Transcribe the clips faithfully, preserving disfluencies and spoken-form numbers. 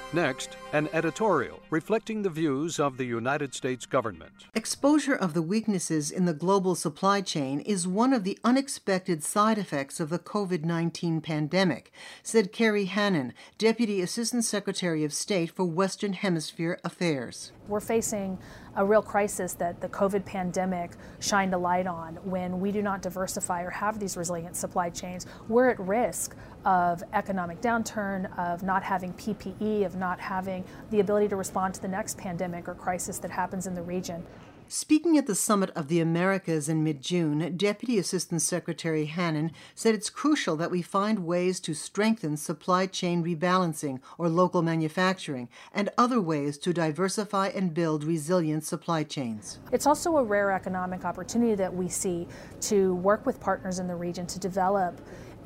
Next, an editorial reflecting the views of the United States government. Exposure of the weaknesses in the global supply chain is one of the unexpected side effects of the COVID nineteen pandemic, said Kerry Hannon, Deputy Assistant Secretary of State for Western Hemisphere Affairs. We're facing a real crisis that the COVID pandemic shined a light on. When we do not diversify or have these resilient supply chains, we're at risk of economic downturn, of not having P P E, of not having the ability to respond to the next pandemic or crisis that happens in the region. Speaking at the Summit of the Americas in mid-June, Deputy Assistant Secretary Hannon said it's crucial that we find ways to strengthen supply chain rebalancing or local manufacturing and other ways to diversify and build resilient supply chains. It's also a rare economic opportunity that we see to work with partners in the region to develop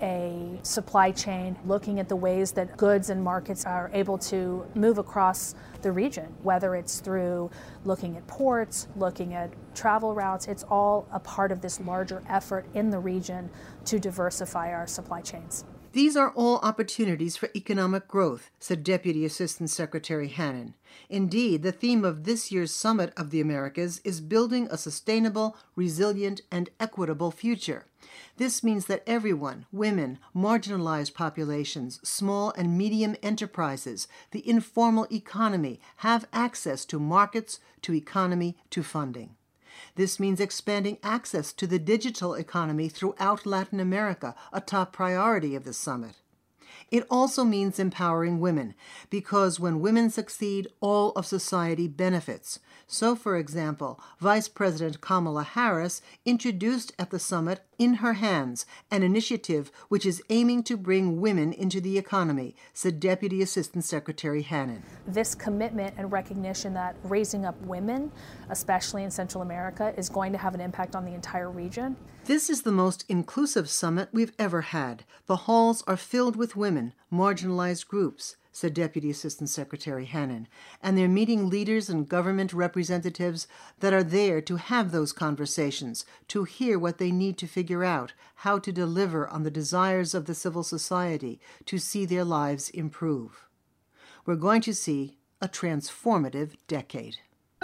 a supply chain, looking at the ways that goods and markets are able to move across the region, whether it's through looking at ports, looking at travel routes. It's all a part of this larger effort in the region to diversify our supply chains. These are all opportunities for economic growth, said Deputy Assistant Secretary Hannon. Indeed, the theme of this year's Summit of the Americas is building a sustainable, resilient, and equitable future. This means that everyone, women, marginalized populations, small and medium enterprises, the informal economy, have access to markets, to economy, to funding. This means expanding access to the digital economy throughout Latin America, a top priority of the summit. It also means empowering women, because when women succeed, all of society benefits. So, for example, Vice President Kamala Harris introduced at the summit In Her Hands, an initiative which is aiming to bring women into the economy, said Deputy Assistant Secretary Hannon. This commitment and recognition that raising up women, especially in Central America, is going to have an impact on the entire region. This is the most inclusive summit we've ever had. The halls are filled with women, marginalized groups, said Deputy Assistant Secretary Hannon, and they're meeting leaders and government representatives that are there to have those conversations, to hear what they need to figure out, how to deliver on the desires of the civil society, to see their lives improve. We're going to see a transformative decade.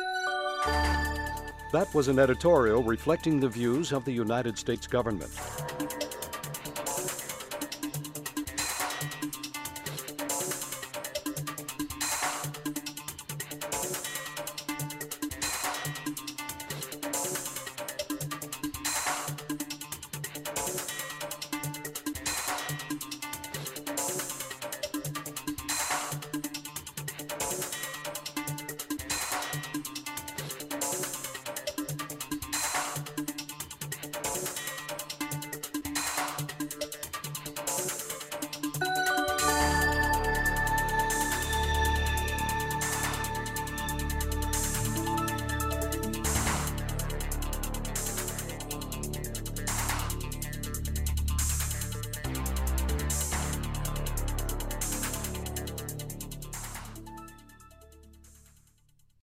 That was an editorial reflecting the views of the United States government.